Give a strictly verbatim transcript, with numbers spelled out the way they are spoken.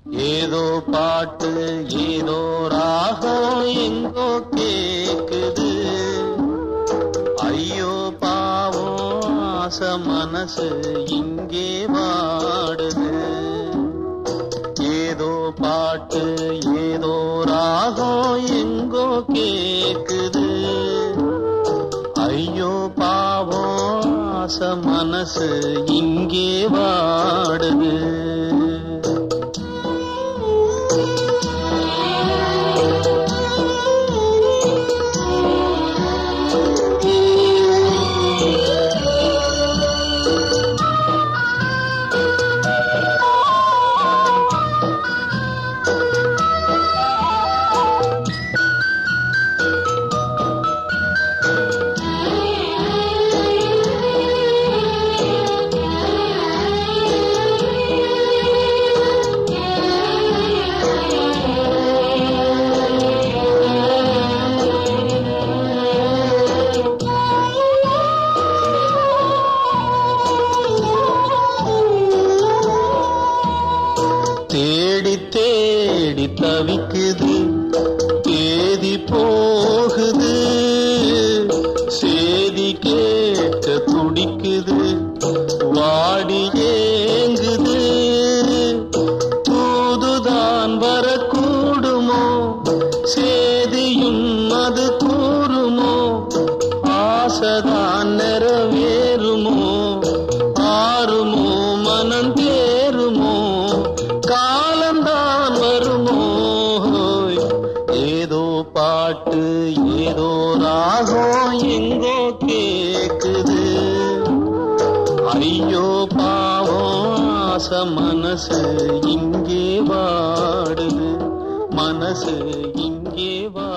ஏதோ பாட்டு ஏதோ ராகம் எங்கோ கேக்குது. ஐயோ பாவம் ஆசை மனசு இங்கே வாடுது. ஏதோ பாட்டு ஏதோ ராகம் எங்கோ கேக்குது. ஐயோ பாவம் ஆசை மனசு இங்கே வாடுது. தேடி தேடி தவிக்குது, தேதி போகுது. சேதி கேட்க துடிக்குது, வாடி ஏங்குது. தூதுதான் வரக்கூடுமோ, சேதியும் அது கூறுமோ. ஆசைதான் நிறைவேறுமோ, ஆறுமோ மனம் தேருமோ. காலந்தான் வருமோ. ஏதோ பாட்டு ஏதோ ராகம் எங்கோ கேக்குது. ஐயோ பாவம் ஆசை மனசு இங்கே வாடுது. மனசு இங்கே வா